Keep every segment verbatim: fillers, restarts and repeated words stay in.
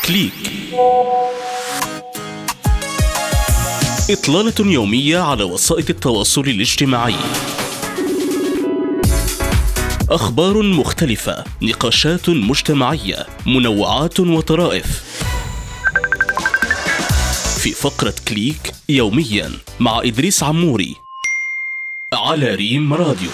كليك، إطلالة يومية على وسائل التواصل الاجتماعي. أخبار مختلفة، نقاشات مجتمعية، منوعات وطرائف. في فقرة كليك يوميا مع إدريس عموري على ريم راديو.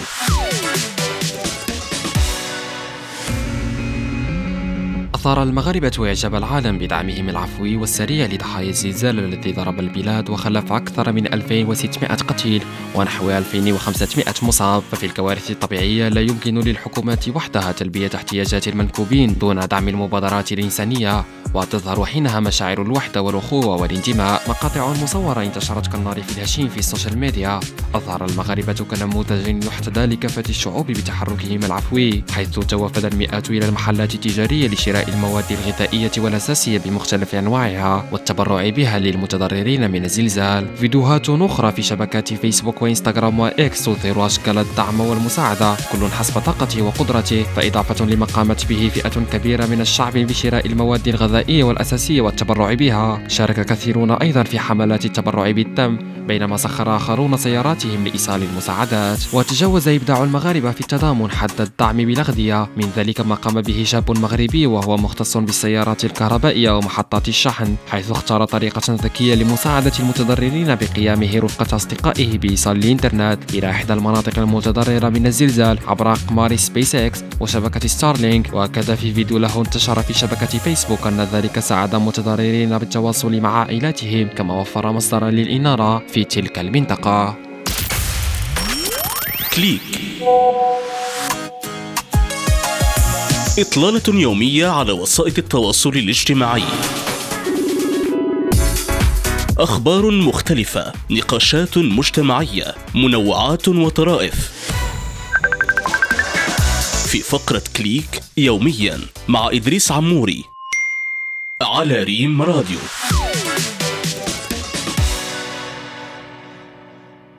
أثار المغاربة إعجاب العالم بدعمهم العفوي والسريع لضحايا الزلزال الذي ضرب البلاد وخلف أكثر من ألفين وستمائة قتيل ونحو ألفين وخمسمائة مصاب. ففي الكوارث الطبيعية لا يمكن للحكومات وحدها تلبية احتياجات المنكوبين دون دعم المبادرات الإنسانية، وتظهر حينها مشاعر الوحدة والأخوة والانتماء. مقاطع مصورة انتشرت كالنار في الهشيم في السوشيال ميديا أظهر المغاربة كنموذج يحتذى لكافة الشعوب بتحركهم العفوي، حيث توافد المئات إلى المحلات التجارية لشراء المواد الغذائية والأساسية بمختلف أنواعها والتبرع بها للمتضررين من الزلزال. فيديوهات أخرى في شبكات فيسبوك وإنستغرام وإكس تظهر أشكال الدعم والمساعدة كل حسب طاقته وقدرته، فإضافة لما قامت به فئة كبيرة من الشعب بشراء المواد الغذائية والأساسية والتبرع بها. شارك كثيرون أيضا في حملات التبرع بالدم، بينما سخر آخرون سياراتهم لإيصال المساعدات. وتجاوز إبداع المغاربة في التضامن حد الدعم بالأغذية، من ذلك ما قام به شاب مغربي وهو مختص بالسيارات الكهربائية ومحطات الشحن، حيث اختار طريقة ذكية لمساعدة المتضررين بقيامه رفقة أصدقائه بإيصال الإنترنت إلى إحدى المناطق المتضررة من الزلزال عبر أقمار سبيس إكس وشبكة ستارلينك. وكذا في فيديو له انتشر في شبكة فيسبوك أن ذلك ساعد المتضررين بالتواصل مع عائلاتهم، كما وفر مصدرا للإنارة في تلك المنطقة. كليك، إطلالة يومية على وسائل التواصل الاجتماعي. أخبار مختلفة، نقاشات مجتمعية، منوعات وطرائف. في فقرة كليك يوميا مع إدريس عموري على ريم راديو.